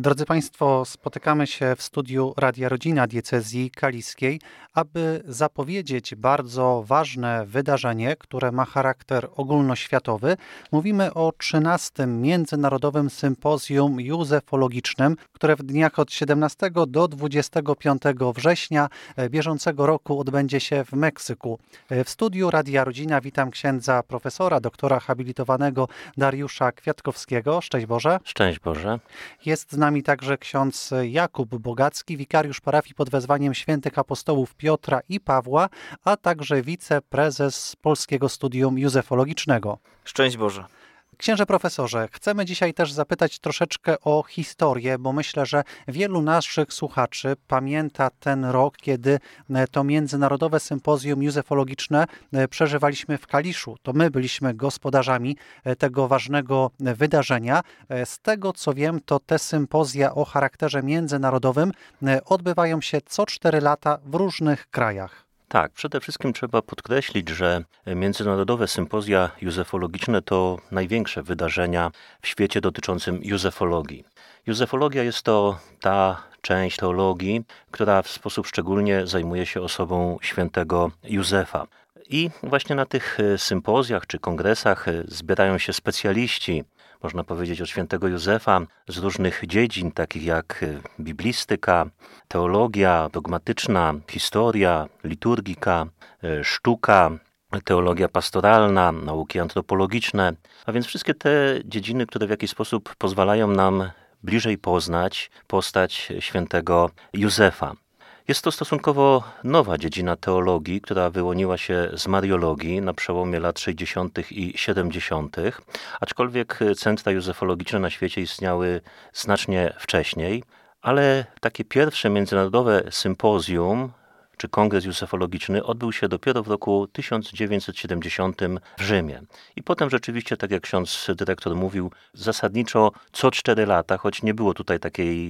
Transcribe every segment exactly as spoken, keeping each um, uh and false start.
Drodzy Państwo, spotykamy się w studiu Radia Rodzina Diecezji Kaliskiej, aby zapowiedzieć bardzo ważne wydarzenie, które ma charakter ogólnoświatowy. Mówimy o trzynastym Międzynarodowym Sympozjum Józefologicznym, które w dniach od siedemnastego do dwudziestego piątego września bieżącego roku odbędzie się w Meksyku. W studiu Radia Rodzina witam księdza profesora, doktora habilitowanego Dariusza Kwiatkowskiego. Szczęść Boże. Szczęść Boże. Jest z nami także ksiądz Jakub Bogacki, wikariusz parafii pod wezwaniem świętych apostołów Piotra i Pawła, a także wiceprezes Polskiego Studium Józefologicznego. Szczęść Boże. Księże profesorze, chcemy dzisiaj też zapytać troszeczkę o historię, bo myślę, że wielu naszych słuchaczy pamięta ten rok, kiedy to Międzynarodowe Sympozjum Józefologiczne przeżywaliśmy w Kaliszu. To my byliśmy gospodarzami tego ważnego wydarzenia. Z tego co wiem, to te sympozja o charakterze międzynarodowym odbywają się co cztery lata w różnych krajach. Tak, przede wszystkim trzeba podkreślić, że Międzynarodowe Sympozja Józefologiczne to największe wydarzenia w świecie dotyczącym józefologii. Józefologia jest to ta część teologii, która w sposób szczególnie zajmuje się osobą świętego Józefa. I właśnie na tych sympozjach czy kongresach zbierają się specjaliści, można powiedzieć, od świętego Józefa z różnych dziedzin, takich jak biblistyka, teologia dogmatyczna, historia, liturgika, sztuka, teologia pastoralna, nauki antropologiczne, a więc wszystkie te dziedziny, które w jakiś sposób pozwalają nam bliżej poznać postać świętego Józefa. Jest to stosunkowo nowa dziedzina teologii, która wyłoniła się z mariologii na przełomie lat sześćdziesiątych i siedemdziesiątych, aczkolwiek centra józefologiczne na świecie istniały znacznie wcześniej, ale takie pierwsze międzynarodowe sympozjum czy kongres józefologiczny odbył się dopiero w roku tysiąc dziewięćset siedemdziesiątym w Rzymie. I potem rzeczywiście, tak jak ksiądz dyrektor mówił, zasadniczo co cztery lata, choć nie było tutaj takiej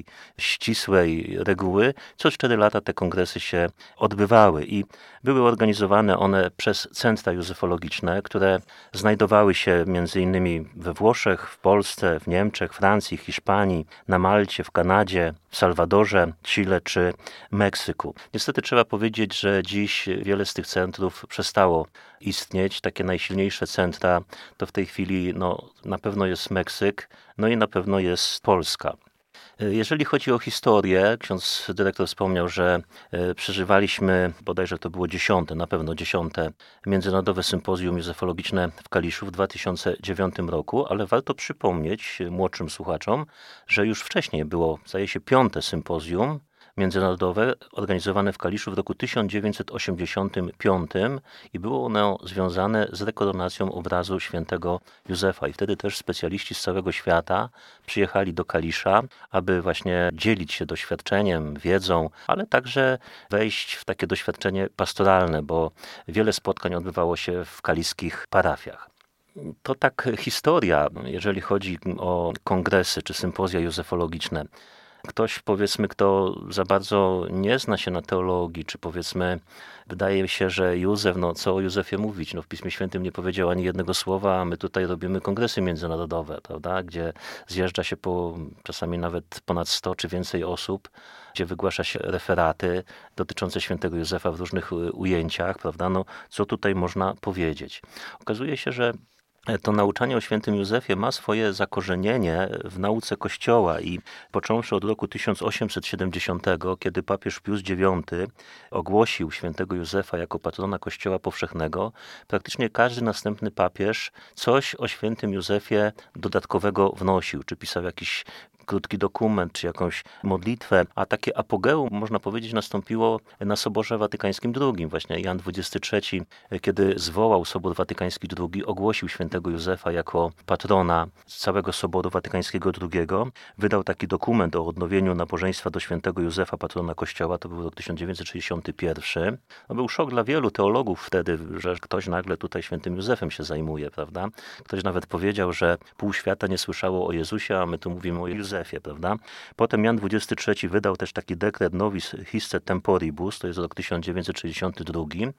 ścisłej reguły, co cztery lata te kongresy się odbywały i były organizowane one przez centra józefologiczne, które znajdowały się między innymi we Włoszech, w Polsce, w Niemczech, Francji, Hiszpanii, na Malcie, w Kanadzie, w Salwadorze, Chile czy Meksyku. Niestety trzeba powiedzieć, że dziś wiele z tych centrów przestało istnieć. Takie najsilniejsze centra to w tej chwili no, na pewno jest Meksyk, no i na pewno jest Polska. Jeżeli chodzi o historię, ksiądz dyrektor wspomniał, że przeżywaliśmy, bodajże to było dziesiąte, na pewno dziesiąte Międzynarodowe Sympozjum Józefologiczne w Kaliszu w dwa tysiące dziewiątym roku, ale warto przypomnieć młodszym słuchaczom, że już wcześniej było, zdaje się, piąte sympozjum międzynarodowe organizowane w Kaliszu w roku tysiąc dziewięćset osiemdziesiątym piątym i było ono związane z rekoronacją obrazu świętego Józefa. I wtedy też specjaliści z całego świata przyjechali do Kalisza, aby właśnie dzielić się doświadczeniem, wiedzą, ale także wejść w takie doświadczenie pastoralne, bo wiele spotkań odbywało się w kaliskich parafiach. To tak historia, jeżeli chodzi o kongresy czy sympozja józefologiczne. Ktoś, powiedzmy, kto za bardzo nie zna się na teologii, czy powiedzmy, wydaje się, że Józef, no co o Józefie mówić, no w Piśmie Świętym nie powiedział ani jednego słowa, a my tutaj robimy kongresy międzynarodowe, prawda, gdzie zjeżdża się po czasami nawet ponad sto czy więcej osób, gdzie wygłasza się referaty dotyczące świętego Józefa w różnych ujęciach, prawda, no co tutaj można powiedzieć. Okazuje się, że to nauczanie o świętym Józefie ma swoje zakorzenienie w nauce Kościoła i począwszy od roku tysiąc osiemset siedemdziesiątego, kiedy papież Pius dziewiąty ogłosił świętego Józefa jako patrona Kościoła powszechnego, praktycznie każdy następny papież coś o świętym Józefie dodatkowego wnosił, czy pisał jakiś krótki dokument, czy jakąś modlitwę, a takie apogeum, można powiedzieć, nastąpiło na Soborze Watykańskim drugim. Właśnie Jan dwudziesty trzeci, kiedy zwołał Sobór Watykański drugi, ogłosił świętego Józefa jako patrona całego Soboru Watykańskiego drugiego. Wydał taki dokument o odnowieniu nabożeństwa do świętego Józefa, patrona Kościoła, to był rok tysiąc dziewięćset sześćdziesiąty pierwszy. No był szok dla wielu teologów wtedy, że ktoś nagle tutaj świętym Józefem się zajmuje, prawda? Ktoś nawet powiedział, że pół świata nie słyszało o Jezusie, a my tu mówimy o Józefie. Prawda? Potem Jan dwudziesty trzeci wydał też taki dekret Novis Hisce Temporibus, to jest rok tysiąc dziewięćset sześćdziesiąty drugi,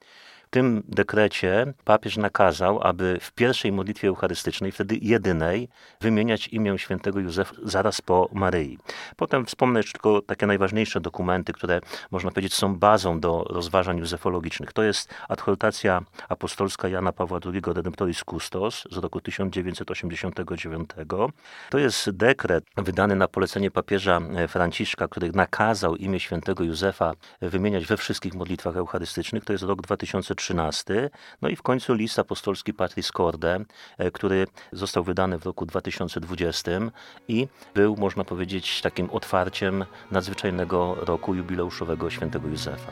W tym dekrecie papież nakazał, aby w pierwszej modlitwie eucharystycznej, wtedy jedynej, wymieniać imię świętego Józefa zaraz po Maryi. Potem wspomnę jeszcze tylko takie najważniejsze dokumenty, które można powiedzieć są bazą do rozważań józefologicznych. To jest adhortacja apostolska Jana Pawła drugiego Redemptoris Custos z roku tysiąc dziewięćset osiemdziesiątego dziewiątego. To jest dekret wydany na polecenie papieża Franciszka, który nakazał imię świętego Józefa wymieniać we wszystkich modlitwach eucharystycznych. To jest rok dwa tysiące trzynasty. No i w końcu list apostolski Patris Corde, który został wydany w roku dwa tysiące dwudziestym i był, można powiedzieć, takim otwarciem nadzwyczajnego roku jubileuszowego świętego Józefa.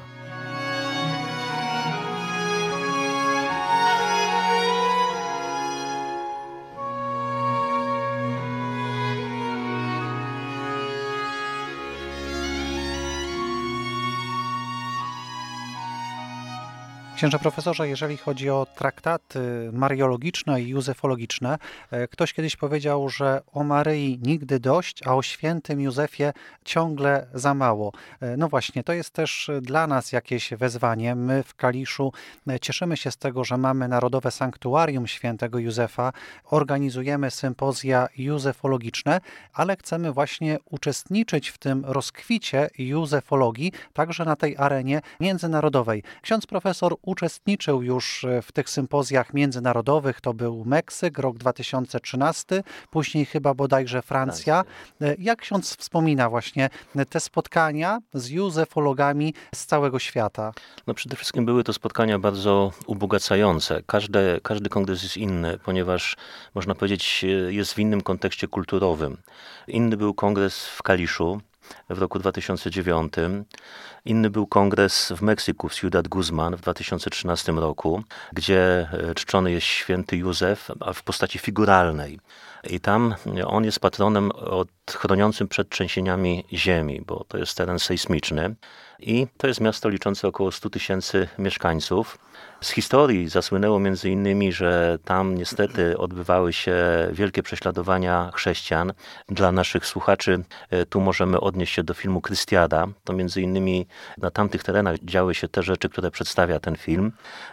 Księże profesorze, jeżeli chodzi o traktaty mariologiczne i józefologiczne, ktoś kiedyś powiedział, że o Maryi nigdy dość, a o świętym Józefie ciągle za mało. No właśnie, to jest też dla nas jakieś wezwanie. My w Kaliszu cieszymy się z tego, że mamy Narodowe Sanktuarium Świętego Józefa, organizujemy sympozja józefologiczne, ale chcemy właśnie uczestniczyć w tym rozkwicie józefologii, także na tej arenie międzynarodowej. Ksiądz profesor uczestniczył już w tych sympozjach międzynarodowych. To był Meksyk, rok dwa tysiące trzynasty, później chyba bodajże Francja. Jak ksiądz wspomina właśnie te spotkania z józefologami z całego świata? No przede wszystkim były to spotkania bardzo ubogacające. Każdy, każdy kongres jest inny, ponieważ można powiedzieć jest w innym kontekście kulturowym. Inny był kongres w Kaliszu w roku dwa tysiące dziewiątym. Inny był kongres w Meksyku, w Ciudad Guzman w dwa tysiące trzynastym roku, gdzie czczony jest święty Józef w postaci figuralnej. I tam on jest patronem od, chroniącym przed trzęsieniami ziemi, bo to jest teren sejsmiczny. I to jest miasto liczące około stu tysięcy mieszkańców. Z historii zasłynęło między innymi, że tam niestety odbywały się wielkie prześladowania chrześcijan. Dla naszych słuchaczy tu możemy odnieść się do filmu Krystiada. To między innymi na tamtych terenach działy się te rzeczy, które przedstawia ten film.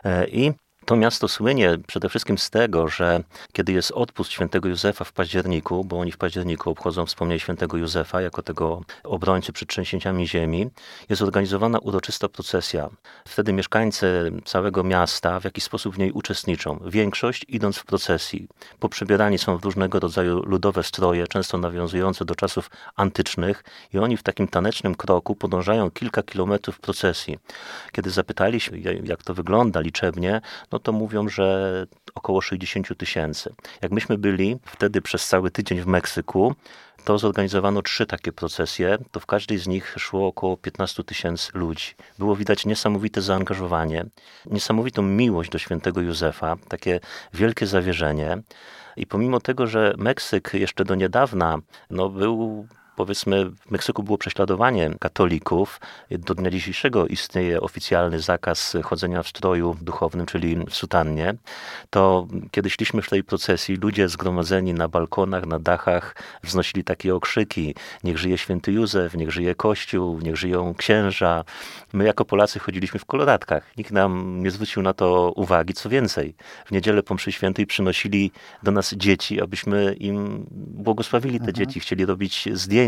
I to miasto słynie przede wszystkim z tego, że kiedy jest odpust świętego Józefa w październiku, bo oni w październiku obchodzą wspomnienie świętego Józefa jako tego obrońcy przed trzęsieniami ziemi, jest organizowana uroczysta procesja. Wtedy mieszkańcy całego miasta w jakiś sposób w niej uczestniczą. Większość idąc w procesji. Poprzebierani są w różnego rodzaju ludowe stroje, często nawiązujące do czasów antycznych i oni w takim tanecznym kroku podążają kilka kilometrów procesji. Kiedy zapytaliśmy, jak to wygląda liczebnie, no to mówią, że około sześćdziesiąt tysięcy. Jak myśmy byli wtedy przez cały tydzień w Meksyku, to zorganizowano trzy takie procesje, to w każdej z nich szło około piętnaście tysięcy ludzi. Było widać niesamowite zaangażowanie, niesamowitą miłość do świętego Józefa, takie wielkie zawierzenie. I pomimo tego, że Meksyk jeszcze do niedawna no, był... Powiedzmy, w Meksyku było prześladowanie katolików. Do dnia dzisiejszego istnieje oficjalny zakaz chodzenia w stroju duchownym, czyli w sutannie. To kiedy szliśmy w tej procesji, ludzie zgromadzeni na balkonach, na dachach wznosili takie okrzyki: niech żyje święty Józef, niech żyje Kościół, niech żyją księża. My jako Polacy chodziliśmy w koloratkach. Nikt nam nie zwrócił na to uwagi. Co więcej, w niedzielę po mszy świętej przynosili do nas dzieci, abyśmy im błogosławili te mhm. dzieci, chcieli robić zdjęcia.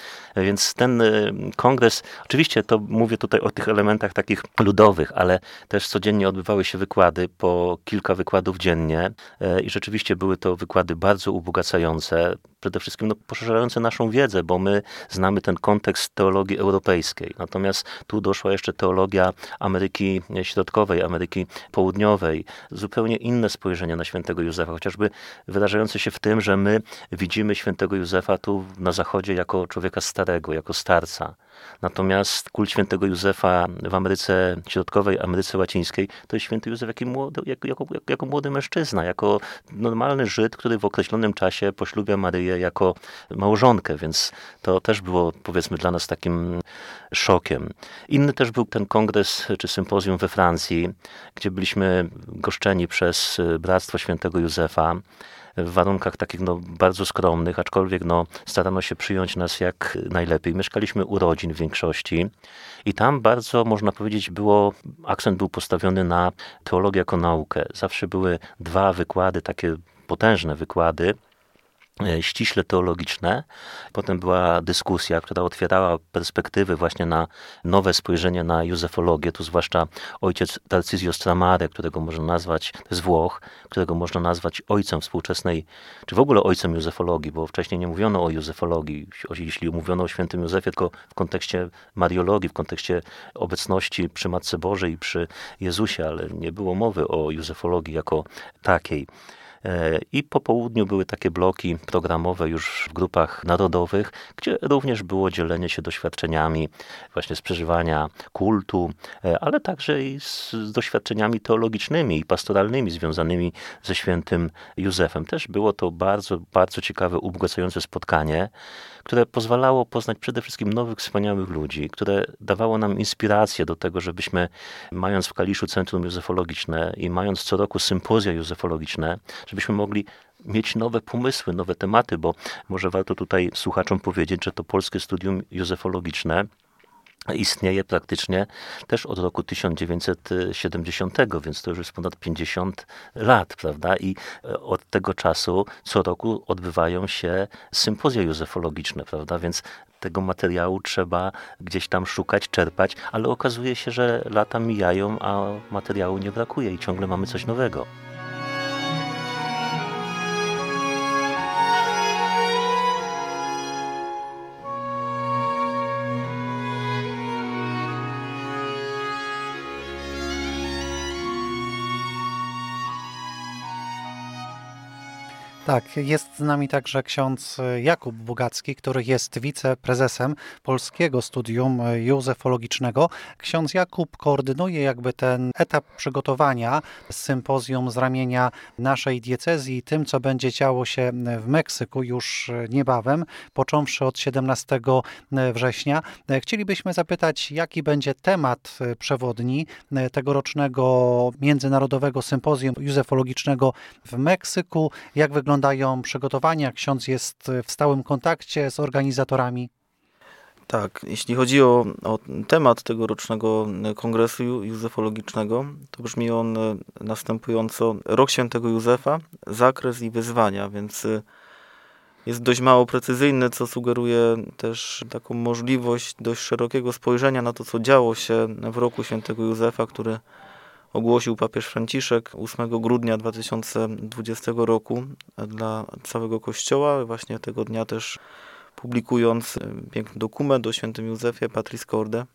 Więc ten kongres, oczywiście to mówię tutaj o tych elementach takich ludowych, ale też codziennie odbywały się wykłady, po kilka wykładów dziennie i rzeczywiście były to wykłady bardzo ubogacające, przede wszystkim no, poszerzające naszą wiedzę, bo my znamy ten kontekst teologii europejskiej. Natomiast tu doszła jeszcze teologia Ameryki Środkowej, Ameryki Południowej, zupełnie inne spojrzenie na świętego Józefa, chociażby wyrażające się w tym, że my widzimy świętego Józefa tu na zachodzie jako człowieka starego, jako starca. Natomiast kult świętego Józefa w Ameryce Środkowej, Ameryce Łacińskiej, to jest święty Józef jako młody, jako, jako, jako młody mężczyzna, jako normalny Żyd, który w określonym czasie poślubia Maryję jako małżonkę, więc to też było, powiedzmy, dla nas takim szokiem. Inny też był ten kongres czy sympozjum we Francji, gdzie byliśmy goszczeni przez Bractwo Świętego Józefa. w warunkach takich no, bardzo skromnych, aczkolwiek no, starano się przyjąć nas jak najlepiej. Mieszkaliśmy u rodzin w większości i tam bardzo, można powiedzieć, było, akcent był postawiony na teologię jako naukę. Zawsze były dwa wykłady, takie potężne wykłady, ściśle teologiczne. Potem była dyskusja, która otwierała perspektywy właśnie na nowe spojrzenie na józefologię. Tu zwłaszcza ojciec Tarcisio Stramare, którego można nazwać, z Włoch, którego można nazwać ojcem współczesnej, czy w ogóle ojcem józefologii, bo wcześniej nie mówiono o józefologii, jeśli mówiono o świętym Józefie, tylko w kontekście mariologii, w kontekście obecności przy Matce Bożej i przy Jezusie, ale nie było mowy o józefologii jako takiej. I po południu były takie bloki programowe już w grupach narodowych, gdzie również było dzielenie się doświadczeniami właśnie z przeżywania kultu, ale także i z doświadczeniami teologicznymi i pastoralnymi związanymi ze świętym Józefem. Też było to bardzo, bardzo ciekawe, ubogacające spotkanie, które pozwalało poznać przede wszystkim nowych, wspaniałych ludzi, które dawało nam inspirację do tego, żebyśmy, mając w Kaliszu Centrum Józefologiczne i mając co roku sympozja józefologiczne, żebyśmy mogli mieć nowe pomysły, nowe tematy, bo może warto tutaj słuchaczom powiedzieć, że to Polskie Studium Józefologiczne istnieje praktycznie też od roku tysiąc dziewięćset siedemdziesiątego, więc to już jest ponad pięćdziesiąt lat, prawda? I od tego czasu co roku odbywają się sympozja józefologiczne, prawda? Więc tego materiału trzeba gdzieś tam szukać, czerpać, ale okazuje się, że lata mijają, a materiału nie brakuje i ciągle mamy coś nowego. Tak, jest z nami także ksiądz Jakub Bugacki, który jest wiceprezesem Polskiego Studium Józefologicznego. Ksiądz Jakub koordynuje jakby ten etap przygotowania sympozjum z ramienia naszej diecezji, tym, co będzie działo się w Meksyku już niebawem, począwszy od siedemnastego września. Chcielibyśmy zapytać, jaki będzie temat przewodni tegorocznego Międzynarodowego Sympozjum Józefologicznego w Meksyku, jak wygląda Wyglądają przygotowania? Ksiądz jest w stałym kontakcie z organizatorami? Tak, jeśli chodzi o, o temat tegorocznego kongresu józefologicznego, to brzmi on następująco: Rok Świętego Józefa, zakres i wyzwania, więc jest dość mało precyzyjny, co sugeruje też taką możliwość dość szerokiego spojrzenia na to, co działo się w roku Świętego Józefa, który ogłosił papież Franciszek ósmego grudnia dwa tysiące dwudziestego roku dla całego Kościoła. Właśnie tego dnia też publikując piękny dokument o świętym Józefie, Patris Corde.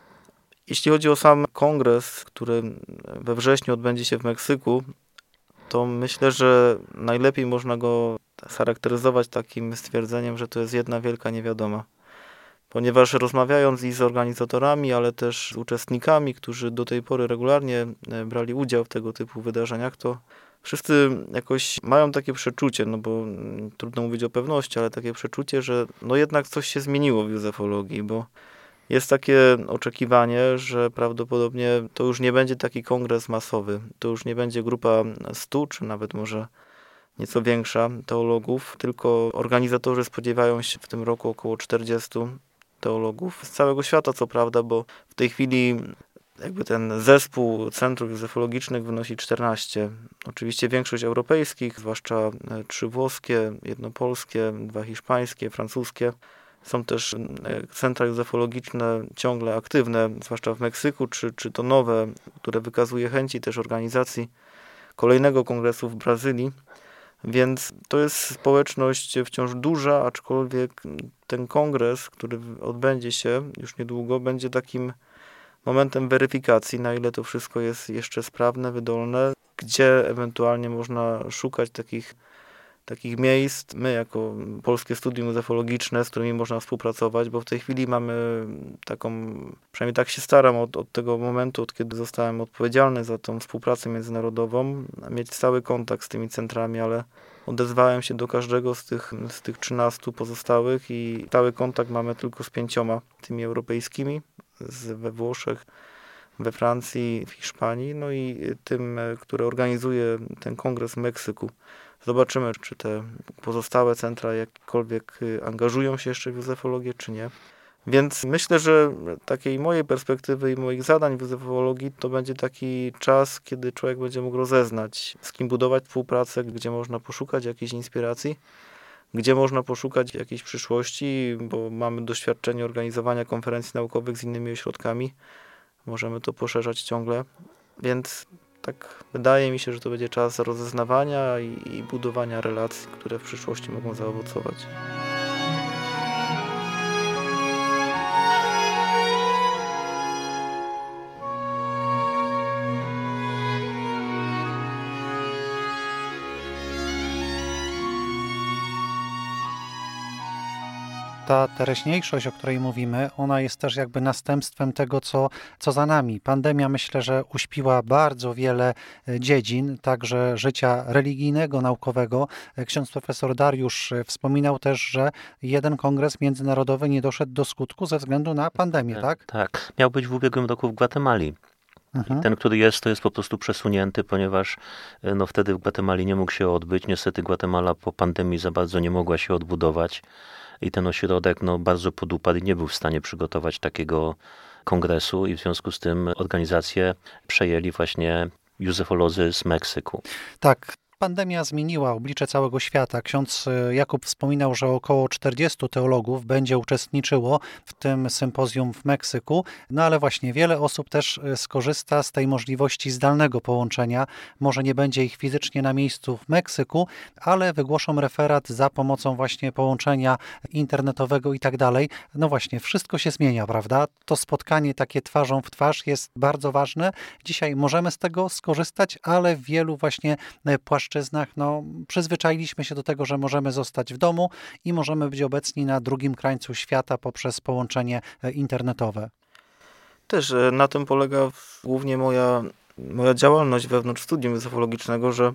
Jeśli chodzi o sam kongres, który we wrześniu odbędzie się w Meksyku, to myślę, że najlepiej można go charakteryzować takim stwierdzeniem, że to jest jedna wielka niewiadoma. Ponieważ rozmawiając i z organizatorami, ale też z uczestnikami, którzy do tej pory regularnie brali udział w tego typu wydarzeniach, to wszyscy jakoś mają takie przeczucie, no bo trudno mówić o pewności, ale takie przeczucie, że no jednak coś się zmieniło w józefologii, bo jest takie oczekiwanie, że prawdopodobnie to już nie będzie taki kongres masowy, to już nie będzie grupa stu, czy nawet może nieco większa teologów, tylko organizatorzy spodziewają się w tym roku około czterdziestu teologów z całego świata, co prawda, bo w tej chwili jakby ten zespół centrów józefologicznych wynosi czternaście. Oczywiście większość europejskich, zwłaszcza trzy włoskie, jedno polskie, dwa hiszpańskie, francuskie. Są też centra józefologiczne ciągle aktywne, zwłaszcza w Meksyku, czy, czy to nowe, które wykazuje chęci też organizacji kolejnego kongresu w Brazylii. Więc to jest społeczność wciąż duża, aczkolwiek ten kongres, który odbędzie się już niedługo, będzie takim momentem weryfikacji, na ile to wszystko jest jeszcze sprawne, wydolne, gdzie ewentualnie można szukać takich, takich miejsc. My jako Polskie Studium Józefologiczne, z którymi można współpracować, bo w tej chwili mamy taką, przynajmniej tak się staram od, od tego momentu, od kiedy zostałem odpowiedzialny za tą współpracę międzynarodową, mieć stały kontakt z tymi centrami, ale odezwałem się do każdego z tych, z tych trzynastu pozostałych i stały kontakt mamy tylko z pięcioma tymi europejskimi, z, we Włoszech, we Francji, w Hiszpanii, no i tym, który organizuje ten kongres w Meksyku. Zobaczymy, czy te pozostałe centra jakkolwiek angażują się jeszcze w józefologię, czy nie. Więc myślę, że takiej mojej perspektywy i moich zadań w józefologii to będzie taki czas, kiedy człowiek będzie mógł rozeznać, z kim budować współpracę, gdzie można poszukać jakiejś inspiracji, gdzie można poszukać jakiejś przyszłości, bo mamy doświadczenie organizowania konferencji naukowych z innymi ośrodkami. Możemy to poszerzać ciągle, więc tak wydaje mi się, że to będzie czas rozeznawania i, i budowania relacji, które w przyszłości mogą zaowocować. Ta teraźniejszość, o której mówimy, ona jest też jakby następstwem tego, co, co za nami. Pandemia, myślę, że uśpiła bardzo wiele dziedzin, także życia religijnego, naukowego. Ksiądz profesor Dariusz wspominał też, że jeden kongres międzynarodowy nie doszedł do skutku ze względu na pandemię, tak? Tak. Miał być w ubiegłym roku w Gwatemali. Mhm. Ten, który jest, to jest po prostu przesunięty, ponieważ no, wtedy w Gwatemali nie mógł się odbyć. Niestety Gwatemala po pandemii za bardzo nie mogła się odbudować. I ten ośrodek no, bardzo podupadł i nie był w stanie przygotować takiego kongresu i w związku z tym organizację przejęli właśnie józefolodzy z Meksyku. Tak. Pandemia zmieniła oblicze całego świata. Ksiądz Jakub wspominał, że około czterdziestu teologów będzie uczestniczyło w tym sympozjum w Meksyku, no ale właśnie wiele osób też skorzysta z tej możliwości zdalnego połączenia. Może nie będzie ich fizycznie na miejscu w Meksyku, ale wygłoszą referat za pomocą właśnie połączenia internetowego i tak dalej. No właśnie, wszystko się zmienia, prawda? To spotkanie takie twarzą w twarz jest bardzo ważne. Dzisiaj możemy z tego skorzystać, ale w wielu właśnie płaszczyznach no, przyzwyczailiśmy się do tego, że możemy zostać w domu i możemy być obecni na drugim krańcu świata poprzez połączenie internetowe. Też na tym polega głównie moja, moja działalność wewnątrz studium józefologicznego, że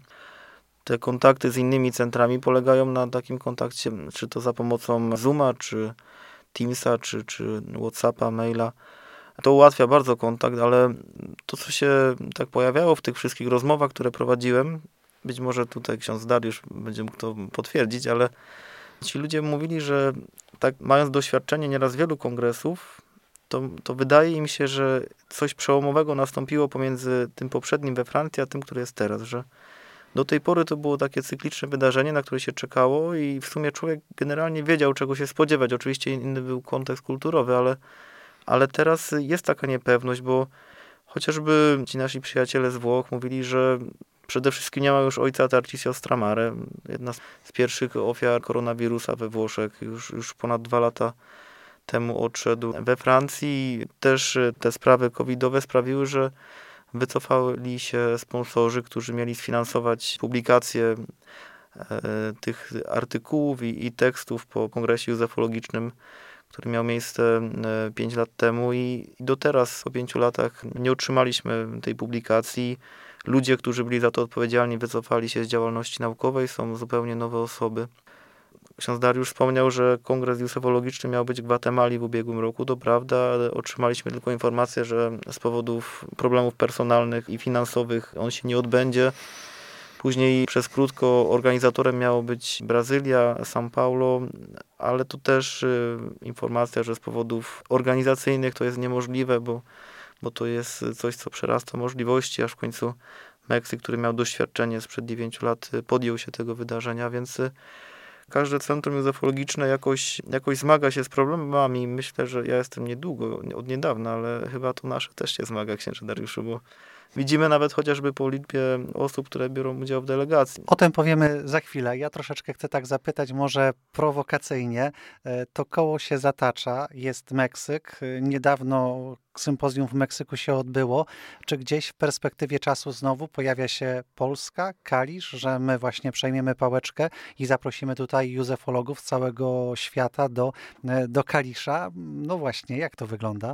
te kontakty z innymi centrami polegają na takim kontakcie, czy to za pomocą Zooma, czy Teamsa, czy, czy WhatsAppa, maila. To ułatwia bardzo kontakt, ale to, co się tak pojawiało w tych wszystkich rozmowach, które prowadziłem, być może tutaj ksiądz Dariusz będzie mógł to potwierdzić, ale ci ludzie mówili, że tak mając doświadczenie nieraz wielu kongresów, to, to wydaje im się, że coś przełomowego nastąpiło pomiędzy tym poprzednim we Francji, a tym, który jest teraz, że do tej pory to było takie cykliczne wydarzenie, na które się czekało i w sumie człowiek generalnie wiedział, czego się spodziewać. Oczywiście inny był kontekst kulturowy, ale, ale teraz jest taka niepewność, bo chociażby ci nasi przyjaciele z Włoch mówili, że przede wszystkim nie ma już ojca Tarcisio Stramare, jedna z pierwszych ofiar koronawirusa we Włoszech, już, już ponad dwa lata temu odszedł. We Francji też te sprawy covidowe sprawiły, że wycofali się sponsorzy, którzy mieli sfinansować publikację e, tych artykułów i, i tekstów po kongresie józefologicznym, który miał miejsce pięć lat temu i, i do teraz, po pięciu latach, nie otrzymaliśmy tej publikacji. Ludzie, którzy byli za to odpowiedzialni, wycofali się z działalności naukowej, są zupełnie nowe osoby. Ksiądz Dariusz wspomniał, że kongres józefologiczny miał być w Gwatemali w ubiegłym roku, to prawda, ale otrzymaliśmy tylko informację, że z powodów problemów personalnych i finansowych on się nie odbędzie. Później przez krótko organizatorem miało być Brazylia, São Paulo, ale tu też y, informacja, że z powodów organizacyjnych to jest niemożliwe, bo bo to jest coś, co przerasta możliwości, aż w końcu Meksyk, który miał doświadczenie sprzed dziewięciu lat, podjął się tego wydarzenia, więc każde centrum józefologiczne jakoś, jakoś zmaga się z problemami. Myślę, że ja jestem niedługo, od niedawna, ale chyba to nasze też się zmaga, księże Dariuszu, bo widzimy nawet chociażby po liczbie osób, które biorą udział w delegacji. O tym powiemy za chwilę. Ja troszeczkę chcę tak zapytać, może prowokacyjnie. To koło się zatacza, jest Meksyk. Niedawno sympozjum w Meksyku się odbyło. Czy gdzieś w perspektywie czasu znowu pojawia się Polska, Kalisz, że my właśnie przejmiemy pałeczkę i zaprosimy tutaj józefologów z całego świata do, do Kalisza? No właśnie, jak to wygląda?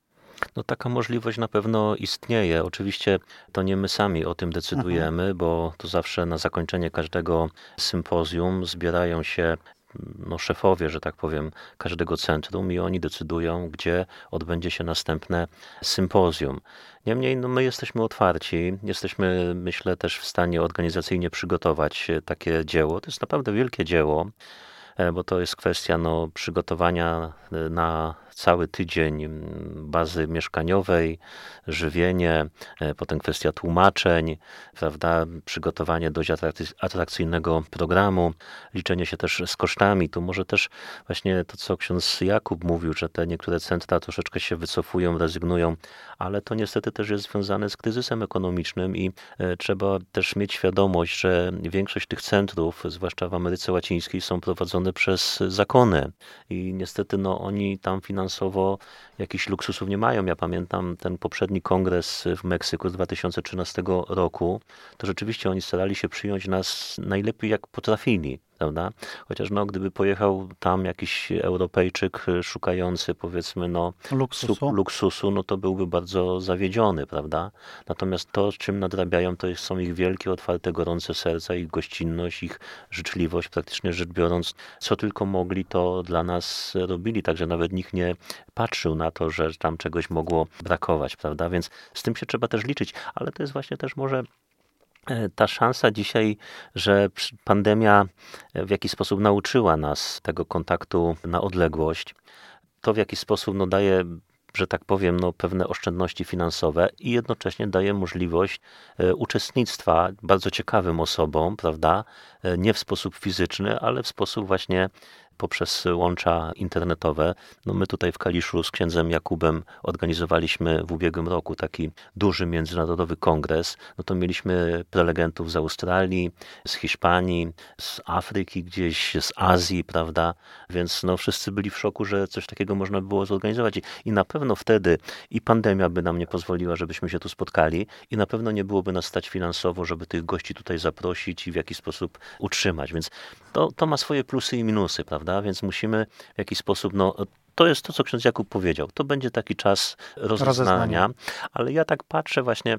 No taka możliwość na pewno istnieje. Oczywiście to nie my sami o tym decydujemy, mhm. bo to zawsze na zakończenie każdego sympozjum zbierają się no, szefowie, że tak powiem, każdego centrum i oni decydują, gdzie odbędzie się następne sympozjum. Niemniej no, my jesteśmy otwarci, jesteśmy, myślę, też w stanie organizacyjnie przygotować takie dzieło. To jest naprawdę wielkie dzieło, bo to jest kwestia no, przygotowania na cały tydzień bazy mieszkaniowej, żywienie, potem kwestia tłumaczeń, prawda, przygotowanie dość atrakcyjnego programu, liczenie się też z kosztami. Tu może też właśnie to, co ksiądz Jakub mówił, że te niektóre centra troszeczkę się wycofują, rezygnują, ale to niestety też jest związane z kryzysem ekonomicznym i trzeba też mieć świadomość, że większość tych centrów, zwłaszcza w Ameryce Łacińskiej, są prowadzone przez zakony i niestety no, oni tam finansowo jakichś luksusów nie mają. Ja pamiętam ten poprzedni kongres w Meksyku z dwa tysiące trzynastego roku, to rzeczywiście oni starali się przyjąć nas najlepiej jak potrafili, prawda? Chociaż no, gdyby pojechał tam jakiś Europejczyk szukający powiedzmy no luksusu. Sub, luksusu, no to byłby bardzo zawiedziony, prawda? Natomiast to, czym nadrabiają, to są ich wielkie, otwarte, gorące serca, ich gościnność, ich życzliwość, praktycznie rzecz biorąc, co tylko mogli, to dla nas robili, także nawet nikt nie patrzył na to, że tam czegoś mogło brakować, prawda? Więc z tym się trzeba też liczyć, ale to jest właśnie też może ta szansa dzisiaj, że pandemia w jakiś sposób nauczyła nas tego kontaktu na odległość. To w jakiś sposób no, daje, że tak powiem, no, pewne oszczędności finansowe i jednocześnie daje możliwość uczestnictwa bardzo ciekawym osobom, prawda? Nie w sposób fizyczny, ale w sposób właśnie poprzez łącza internetowe. No my tutaj w Kaliszu z księdzem Jakubem organizowaliśmy w ubiegłym roku taki duży międzynarodowy kongres. No to mieliśmy prelegentów z Australii, z Hiszpanii, z Afryki gdzieś, z Azji, prawda? Więc no wszyscy byli w szoku, że coś takiego można było zorganizować. I, i na pewno wtedy i pandemia by nam nie pozwoliła, żebyśmy się tu spotkali i na pewno nie byłoby nas stać finansowo, żeby tych gości tutaj zaprosić i w jakiś sposób utrzymać. Więc to, to ma swoje plusy i minusy, prawda? Więc musimy w jakiś sposób, no to jest to, co ksiądz Jakub powiedział. To będzie taki czas rozeznania, ale ja tak patrzę właśnie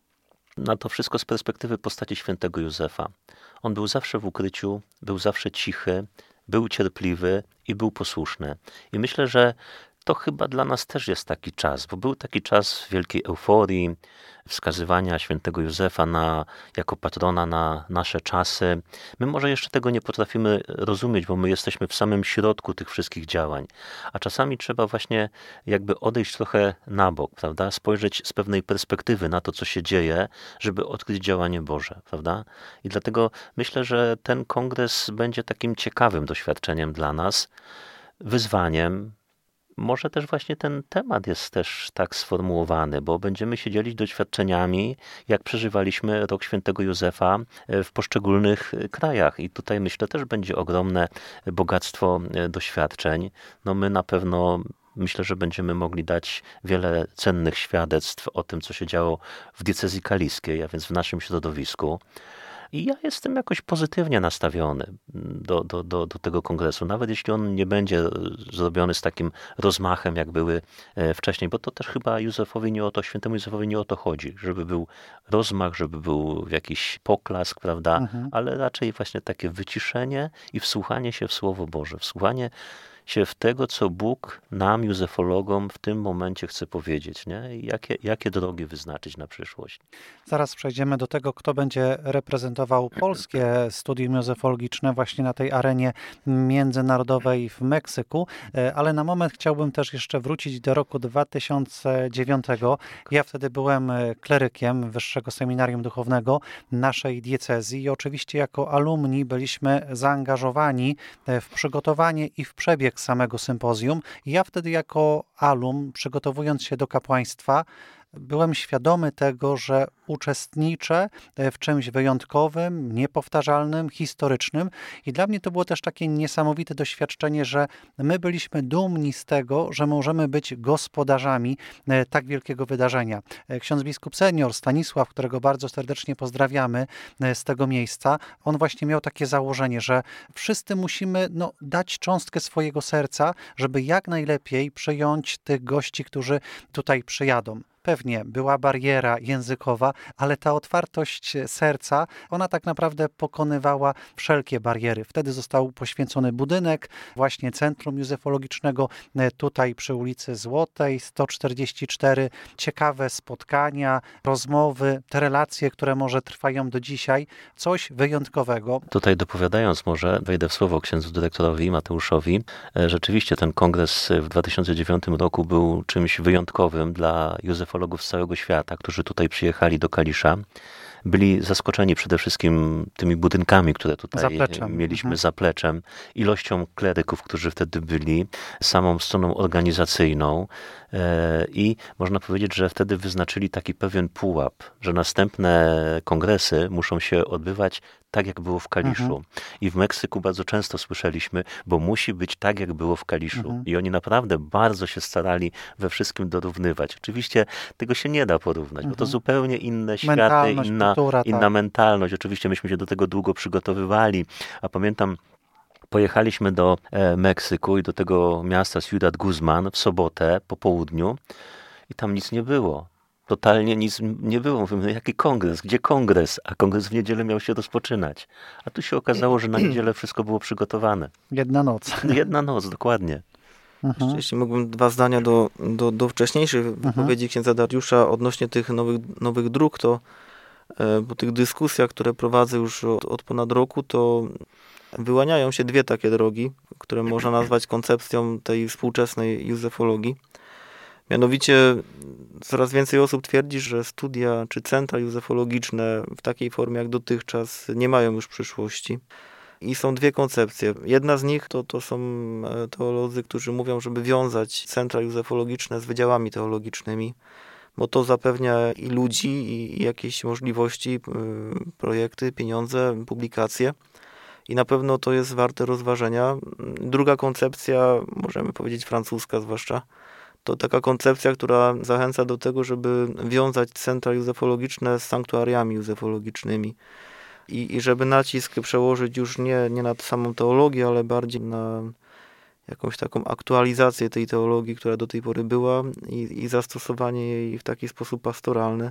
na to wszystko z perspektywy postaci świętego Józefa. On był zawsze w ukryciu, był zawsze cichy, był cierpliwy i był posłuszny. I myślę, że to chyba dla nas też jest taki czas, bo był taki czas wielkiej euforii, wskazywania świętego Józefa na, jako patrona na nasze czasy. My może jeszcze tego nie potrafimy rozumieć, bo my jesteśmy w samym środku tych wszystkich działań. A czasami trzeba właśnie jakby odejść trochę na bok, prawda? Spojrzeć z pewnej perspektywy na to, co się dzieje, żeby odkryć działanie Boże, prawda? I dlatego myślę, że ten kongres będzie takim ciekawym doświadczeniem dla nas, wyzwaniem. Może też właśnie ten temat jest też tak sformułowany, bo będziemy się dzielić doświadczeniami, jak przeżywaliśmy rok świętego Józefa w poszczególnych krajach. I tutaj myślę też będzie ogromne bogactwo doświadczeń. No my na pewno myślę, że będziemy mogli dać wiele cennych świadectw o tym, co się działo w diecezji kaliskiej, a więc w naszym środowisku. I ja jestem jakoś pozytywnie nastawiony do, do, do, do tego kongresu, nawet jeśli on nie będzie zrobiony z takim rozmachem, jak były wcześniej, bo to też chyba Józefowi nie o to, świętemu Józefowi nie o to chodzi, żeby był rozmach, żeby był jakiś poklask, prawda, mhm. ale raczej właśnie takie wyciszenie i wsłuchanie się w Słowo Boże, wsłuchanie się w tego, co Bóg nam, józefologom, w tym momencie chce powiedzieć, nie? I jakie, jakie drogi wyznaczyć na przyszłość. Zaraz przejdziemy do tego, kto będzie reprezentował polskie studium józefologiczne właśnie na tej arenie międzynarodowej w Meksyku, ale na moment chciałbym też jeszcze wrócić do roku dwa tysiące dziewiątego. Ja wtedy byłem klerykiem Wyższego Seminarium Duchownego naszej diecezji i oczywiście jako alumni byliśmy zaangażowani w przygotowanie i w przebieg samego sympozjum. Ja wtedy jako alum, przygotowując się do kapłaństwa, byłem świadomy tego, że uczestniczę w czymś wyjątkowym, niepowtarzalnym, historycznym i dla mnie to było też takie niesamowite doświadczenie, że my byliśmy dumni z tego, że możemy być gospodarzami tak wielkiego wydarzenia. Ksiądz biskup senior Stanisław, którego bardzo serdecznie pozdrawiamy z tego miejsca, on właśnie miał takie założenie, że wszyscy musimy no, dać cząstkę swojego serca, żeby jak najlepiej przyjąć tych gości, którzy tutaj przyjadą. Pewnie była bariera językowa, ale ta otwartość serca, ona tak naprawdę pokonywała wszelkie bariery. Wtedy został poświęcony budynek właśnie Centrum Józefologicznego tutaj przy ulicy Złotej sto czterdzieści cztery. Ciekawe spotkania, rozmowy, te relacje, które może trwają do dzisiaj. Coś wyjątkowego. Tutaj dopowiadając może, wejdę w słowo księdzu dyrektorowi Mateuszowi. Rzeczywiście ten kongres w dwa tysiące dziewiątym roku był czymś wyjątkowym dla józefologów z całego świata, którzy tutaj przyjechali do Kalisza. Byli zaskoczeni przede wszystkim tymi budynkami, które tutaj zapleczem. mieliśmy, Mhm. zapleczem, ilością kleryków, którzy wtedy byli, samą stroną organizacyjną i można powiedzieć, że wtedy wyznaczyli taki pewien pułap, że następne kongresy muszą się odbywać tak, jak było w Kaliszu. Mhm. I w Meksyku bardzo często słyszeliśmy, bo musi być tak, jak było w Kaliszu. Mhm. I oni naprawdę bardzo się starali we wszystkim dorównywać. Oczywiście tego się nie da porównać, mhm. bo to zupełnie inne światy, mentalność, inna, kultura, inna tak. mentalność. Oczywiście myśmy się do tego długo przygotowywali, a pamiętam, pojechaliśmy do e, Meksyku i do tego miasta Ciudad Guzman w sobotę po południu i tam nic nie było. Totalnie nic nie było. Mówimy, no jaki kongres? Gdzie kongres? A kongres w niedzielę miał się rozpoczynać. A tu się okazało, że na niedzielę wszystko było przygotowane. Jedna noc. Jedna noc, dokładnie. Mhm. Jeśli mógłbym dwa zdania do, do, do wcześniejszej mhm. wypowiedzi księdza Dariusza odnośnie tych nowych, nowych dróg, to e, po tych dyskusjach, które prowadzę już od, od ponad roku, to wyłaniają się dwie takie drogi, które można nazwać koncepcją tej współczesnej józefologii. Mianowicie coraz więcej osób twierdzi, że studia czy centra józefologiczne w takiej formie jak dotychczas nie mają już przyszłości. I są dwie koncepcje. Jedna z nich to, to są teolodzy, którzy mówią, żeby wiązać centra józefologiczne z wydziałami teologicznymi, bo to zapewnia i ludzi, i jakieś możliwości, projekty, pieniądze, publikacje. I na pewno to jest warte rozważenia. Druga koncepcja, możemy powiedzieć francuska zwłaszcza, to taka koncepcja, która zachęca do tego, żeby wiązać centra józefologiczne z sanktuariami józefologicznymi. I, i żeby nacisk przełożyć już nie, nie na samą teologię, ale bardziej na jakąś taką aktualizację tej teologii, która do tej pory była i, i zastosowanie jej w taki sposób pastoralny.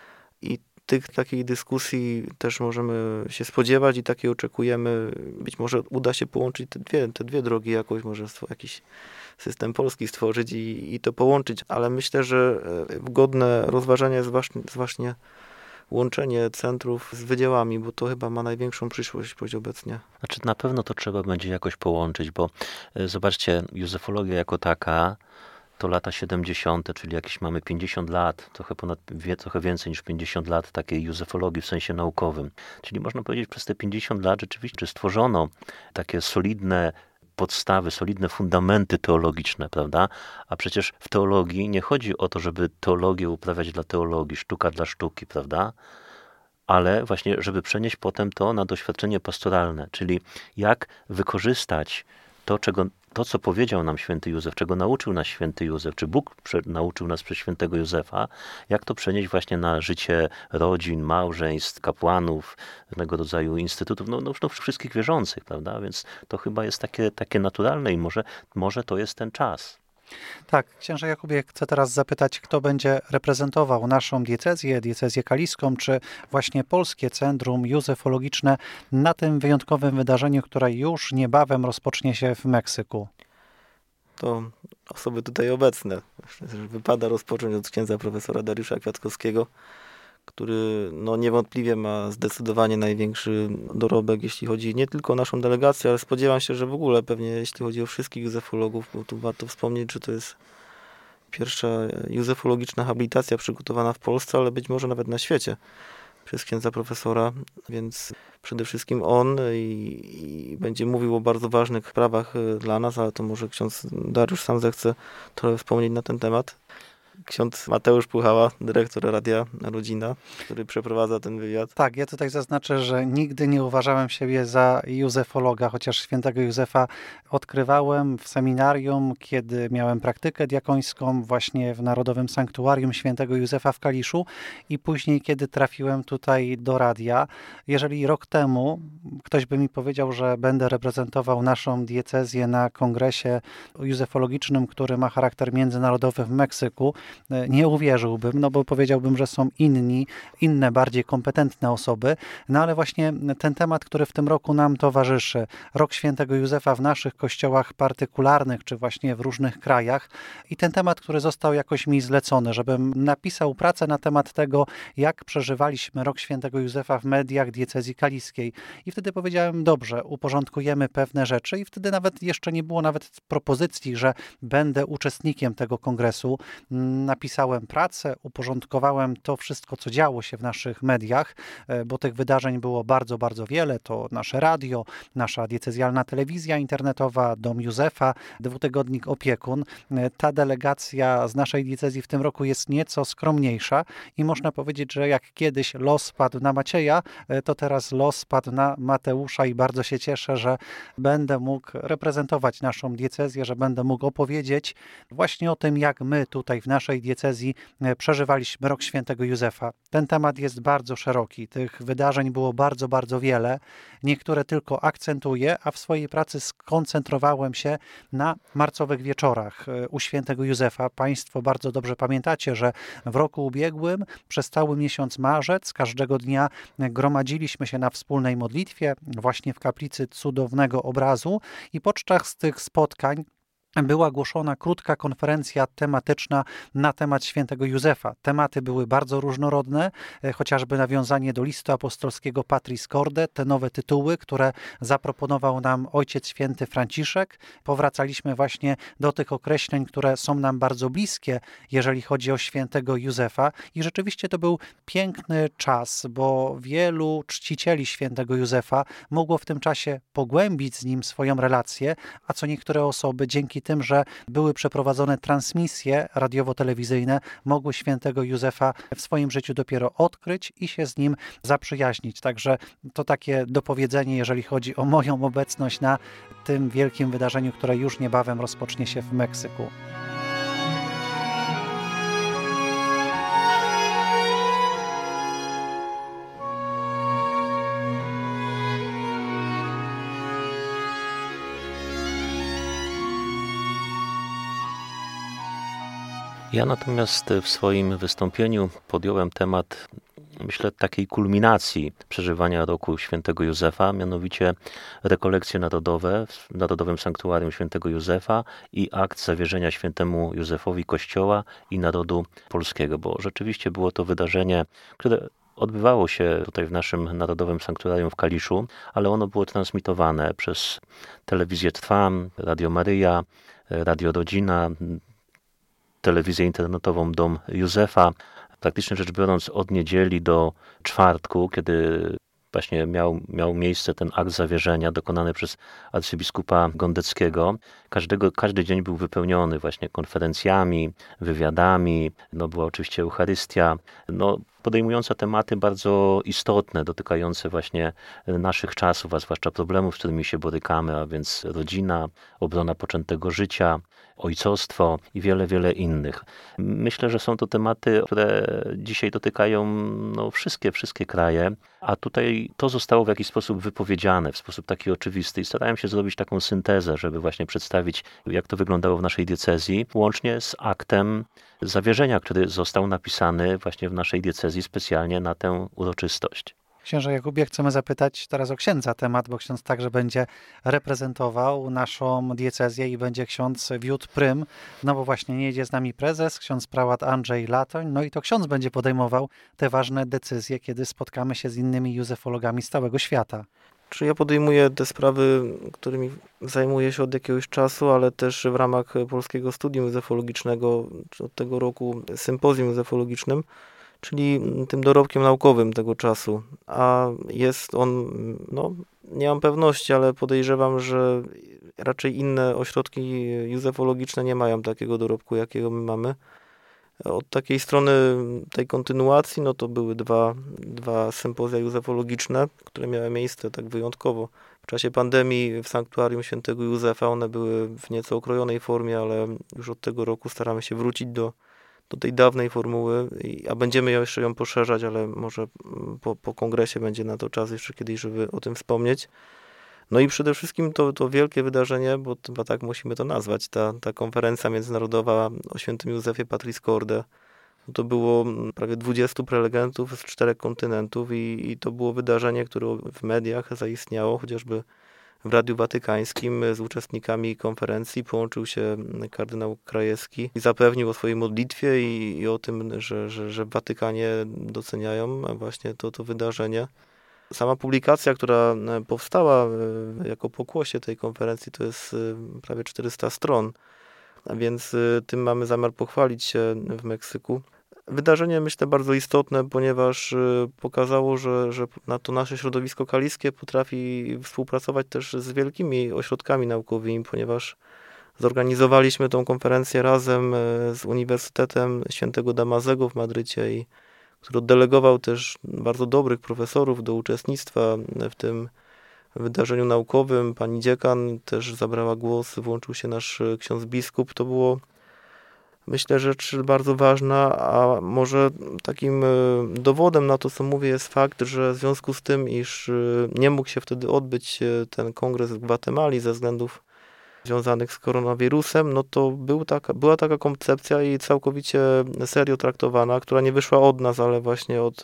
I tych takich dyskusji też możemy się spodziewać i takie oczekujemy. Być może uda się połączyć te dwie, te dwie drogi jakoś, może jakiś system polski stworzyć i, i to połączyć, ale myślę, że godne rozważenie jest właśnie, jest właśnie łączenie centrów z wydziałami, bo to chyba ma największą przyszłość obecnie. Znaczy na pewno to trzeba będzie jakoś połączyć, bo zobaczcie, józefologia jako taka to lata siedemdziesiąte, czyli jakieś mamy pięćdziesiąt lat, trochę ponad, trochę więcej niż pięćdziesiąt lat takiej józefologii w sensie naukowym. Czyli można powiedzieć, przez te pięćdziesiąt lat rzeczywiście stworzono takie solidne podstawy, solidne fundamenty teologiczne, prawda? A przecież w teologii nie chodzi o to, żeby teologię uprawiać dla teologii, sztuka dla sztuki, prawda? Ale właśnie, żeby przenieść potem to na doświadczenie pastoralne, czyli jak wykorzystać to, czego, to, co powiedział nam święty Józef, czego nauczył nas święty Józef, czy Bóg prze, nauczył nas przez świętego Józefa, jak to przenieść właśnie na życie rodzin, małżeństw, kapłanów, różnego rodzaju instytutów, no, no, no wszystkich wierzących, prawda? Więc to chyba jest takie, takie naturalne i może, może to jest ten czas. Tak, księże Jakubie, chcę teraz zapytać, kto będzie reprezentował naszą diecezję, diecezję kaliską, czy właśnie Polskie Centrum Józefologiczne na tym wyjątkowym wydarzeniu, które już niebawem rozpocznie się w Meksyku? To osoby tutaj obecne. Wypada rozpocząć od księdza profesora Dariusza Kwiatkowskiego, który no niewątpliwie ma zdecydowanie największy dorobek, jeśli chodzi nie tylko o naszą delegację, ale spodziewam się, że w ogóle pewnie jeśli chodzi o wszystkich józefologów, bo tu warto wspomnieć, że to jest pierwsza józefologiczna habilitacja przygotowana w Polsce, ale być może nawet na świecie przez księdza profesora, więc przede wszystkim on i, i będzie mówił o bardzo ważnych sprawach dla nas, ale to może ksiądz Dariusz sam zechce trochę wspomnieć na ten temat. Ksiądz Mateusz Puchała, dyrektor Radia Rodzina, który przeprowadza ten wywiad. Tak, ja tutaj zaznaczę, że nigdy nie uważałem siebie za józefologa, chociaż świętego Józefa odkrywałem w seminarium, kiedy miałem praktykę diakońską właśnie w Narodowym Sanktuarium Świętego Józefa w Kaliszu i później, kiedy trafiłem tutaj do radia. Jeżeli rok temu ktoś by mi powiedział, że będę reprezentował naszą diecezję na kongresie józefologicznym, który ma charakter międzynarodowy w Meksyku, nie uwierzyłbym, no bo powiedziałbym, że są inni, inne, bardziej kompetentne osoby, no ale właśnie ten temat, który w tym roku nam towarzyszy, Rok Świętego Józefa w naszych kościołach partykularnych, czy właśnie w różnych krajach i ten temat, który został jakoś mi zlecony, żebym napisał pracę na temat tego, jak przeżywaliśmy Rok Świętego Józefa w mediach diecezji kaliskiej. I wtedy powiedziałem, dobrze, uporządkujemy pewne rzeczy i wtedy nawet jeszcze nie było nawet propozycji, że będę uczestnikiem tego kongresu. Napisałem pracę, uporządkowałem to wszystko, co działo się w naszych mediach, bo tych wydarzeń było bardzo, bardzo wiele. To nasze radio, nasza diecezjalna telewizja internetowa, Dom Józefa, dwutygodnik Opiekun. Ta delegacja z naszej diecezji w tym roku jest nieco skromniejsza i można powiedzieć, że jak kiedyś los padł na Macieja, to teraz los padł na Mateusza i bardzo się cieszę, że będę mógł reprezentować naszą diecezję, że będę mógł opowiedzieć właśnie o tym, jak my tutaj w naszej diecezji przeżywaliśmy Rok Świętego Józefa. Ten temat jest bardzo szeroki. Tych wydarzeń było bardzo, bardzo wiele. Niektóre tylko akcentuję, a w swojej pracy skoncentrowałem się na marcowych wieczorach u Świętego Józefa. Państwo bardzo dobrze pamiętacie, że w roku ubiegłym przez cały miesiąc marzec każdego dnia gromadziliśmy się na wspólnej modlitwie właśnie w kaplicy Cudownego Obrazu i podczas tych spotkań była głoszona krótka konferencja tematyczna na temat Świętego Józefa. Tematy były bardzo różnorodne, chociażby nawiązanie do listu apostolskiego Patris Corde, te nowe tytuły, które zaproponował nam Ojciec Święty Franciszek. Powracaliśmy właśnie do tych określeń, które są nam bardzo bliskie, jeżeli chodzi o Świętego Józefa. I rzeczywiście to był piękny czas, bo wielu czcicieli Świętego Józefa mogło w tym czasie pogłębić z nim swoją relację, a co niektóre osoby dzięki tym, że były przeprowadzone transmisje radiowo-telewizyjne, mogły Świętego Józefa w swoim życiu dopiero odkryć i się z nim zaprzyjaźnić. Także to takie dopowiedzenie, jeżeli chodzi o moją obecność na tym wielkim wydarzeniu, które już niebawem rozpocznie się w Meksyku. Ja natomiast w swoim wystąpieniu podjąłem temat, myślę, takiej kulminacji przeżywania roku Świętego Józefa, mianowicie rekolekcje narodowe w Narodowym Sanktuarium Świętego Józefa i akt zawierzenia Świętemu Józefowi Kościoła i narodu polskiego, bo rzeczywiście było to wydarzenie, które odbywało się tutaj w naszym Narodowym Sanktuarium w Kaliszu, ale ono było transmitowane przez telewizję Trwam, Radio Maryja, Radio Rodzina, telewizję internetową Dom Józefa. Praktycznie rzecz biorąc od niedzieli do czwartku, kiedy właśnie miał, miał miejsce ten akt zawierzenia dokonany przez arcybiskupa Gondeckiego. Każdego, każdy dzień był wypełniony właśnie konferencjami, wywiadami, no była oczywiście Eucharystia, no podejmująca tematy bardzo istotne, dotykające właśnie naszych czasów, a zwłaszcza problemów, z którymi się borykamy, a więc rodzina, obrona poczętego życia, ojcostwo i wiele, wiele innych. Myślę, że są to tematy, które dzisiaj dotykają no, wszystkie, wszystkie kraje, a tutaj to zostało w jakiś sposób wypowiedziane, w sposób taki oczywisty i starałem się zrobić taką syntezę, żeby właśnie przedstawić, jak to wyglądało w naszej diecezji, łącznie z aktem zawierzenia, który został napisany właśnie w naszej diecezji specjalnie na tę uroczystość. Księże Jakubie, chcemy zapytać teraz o księdza temat, bo ksiądz także będzie reprezentował naszą diecezję i będzie ksiądz wiódł prym, no bo właśnie nie jedzie z nami prezes, ksiądz prałat Andrzej Latoń, no i to ksiądz będzie podejmował te ważne decyzje, kiedy spotkamy się z innymi józefologami z całego świata. Czy ja podejmuję te sprawy, którymi zajmuję się od jakiegoś czasu, ale też w ramach Polskiego Studium Józefologicznego, czy od tego roku sympozjum józefologicznym, czyli tym dorobkiem naukowym tego czasu. A jest on, no nie mam pewności, ale podejrzewam, że raczej inne ośrodki józefologiczne nie mają takiego dorobku, jakiego my mamy. Od takiej strony tej kontynuacji, no to były dwa, dwa sympozja józefologiczne, które miały miejsce tak wyjątkowo w czasie pandemii w Sanktuarium Świętego Józefa. One były w nieco okrojonej formie, ale już od tego roku staramy się wrócić do, do tej dawnej formuły, a będziemy jeszcze ją poszerzać, ale może po, po kongresie będzie na to czas jeszcze kiedyś, żeby o tym wspomnieć. No i przede wszystkim to, to wielkie wydarzenie, bo chyba tak musimy to nazwać, ta, ta konferencja międzynarodowa o świętym Józefie Patris Corde. To było prawie dwudziestu prelegentów z czterech kontynentów i, i to było wydarzenie, które w mediach zaistniało, chociażby w Radiu Watykańskim z uczestnikami konferencji połączył się kardynał Krajewski i zapewnił o swojej modlitwie i, i o tym, że, że, że w Watykanie doceniają właśnie to, to wydarzenie. Sama publikacja, która powstała jako pokłosie tej konferencji, to jest prawie czterysta stron, a więc tym mamy zamiar pochwalić się w Meksyku. Wydarzenie, myślę, bardzo istotne, ponieważ pokazało, że, że na to nasze środowisko kaliskie potrafi współpracować też z wielkimi ośrodkami naukowymi, ponieważ zorganizowaliśmy tą konferencję razem z Uniwersytetem Świętego Damazego w Madrycie, i który oddelegował też bardzo dobrych profesorów do uczestnictwa w tym wydarzeniu naukowym. Pani dziekan też zabrała głos, włączył się nasz ksiądz biskup. To było, myślę, rzecz bardzo ważna, a może takim dowodem na to, co mówię, jest fakt, że w związku z tym, iż nie mógł się wtedy odbyć ten kongres w Gwatemali ze względów związanych z koronawirusem, no to był taka, była taka koncepcja i całkowicie serio traktowana, która nie wyszła od nas, ale właśnie od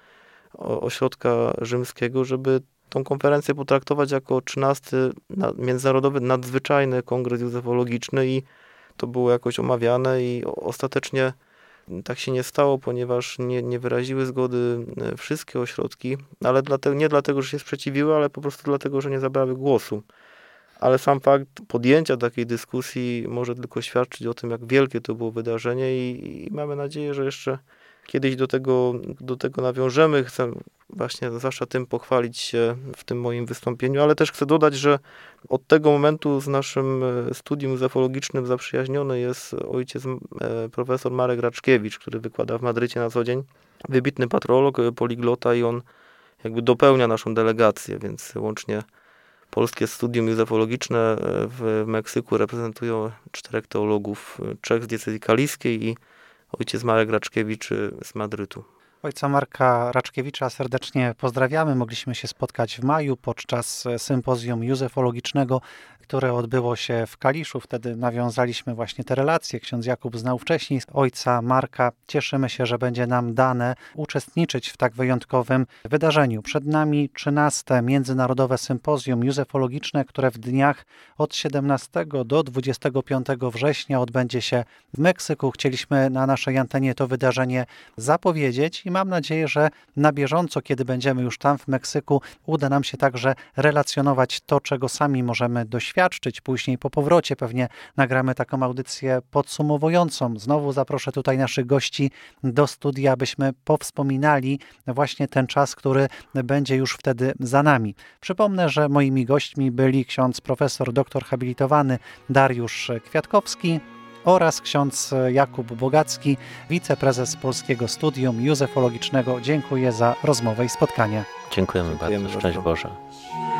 ośrodka rzymskiego, żeby tą konferencję potraktować jako trzynasty Międzynarodowy Nadzwyczajny Kongres Józefologiczny, i to było jakoś omawiane i ostatecznie tak się nie stało, ponieważ nie, nie wyraziły zgody wszystkie ośrodki, ale dlatego, nie dlatego, że się sprzeciwiły, ale po prostu dlatego, że nie zabrały głosu. Ale sam fakt podjęcia takiej dyskusji może tylko świadczyć o tym, jak wielkie to było wydarzenie, i, i mamy nadzieję, że jeszcze kiedyś do tego, do tego nawiążemy. Chcę właśnie zwłaszcza tym pochwalić się w tym moim wystąpieniu, ale też chcę dodać, że od tego momentu z naszym studium józefologicznym zaprzyjaźniony jest ojciec profesor Marek Raczkiewicz, który wykłada w Madrycie na co dzień. Wybitny patrolog, poliglota, i on jakby dopełnia naszą delegację, więc łącznie polskie studium józefologiczne w Meksyku reprezentują czterech teologów, trzech z diecezji kaliskiej i ojciec Marek Raczkiewicz z Madrytu. Ojca Marka Raczkiewicza serdecznie pozdrawiamy. Mogliśmy się spotkać w maju podczas sympozjum józefologicznego, które odbyło się w Kaliszu. Wtedy nawiązaliśmy właśnie te relacje. Ksiądz Jakub znał wcześniej ojca Marka. Cieszymy się, że będzie nam dane uczestniczyć w tak wyjątkowym wydarzeniu. Przed nami trzynaste Międzynarodowe Sympozjum Józefologiczne, które w dniach od siedemnastego do dwudziestego piątego września odbędzie się w Meksyku. Chcieliśmy na naszej antenie to wydarzenie zapowiedzieć i mam nadzieję, że na bieżąco, kiedy będziemy już tam w Meksyku, uda nam się także relacjonować to, czego sami możemy doświadczyć. Później po powrocie pewnie nagramy taką audycję podsumowującą. Znowu zaproszę tutaj naszych gości do studia, abyśmy powspominali właśnie ten czas, który będzie już wtedy za nami. Przypomnę, że moimi gośćmi byli ksiądz profesor doktor habilitowany Dariusz Kwiatkowski oraz ksiądz Jakub Bogacki, wiceprezes Polskiego Studium Józefologicznego. Dziękuję za rozmowę i spotkanie. Dziękujemy, Dziękujemy bardzo. Szczęść bardzo. Boże.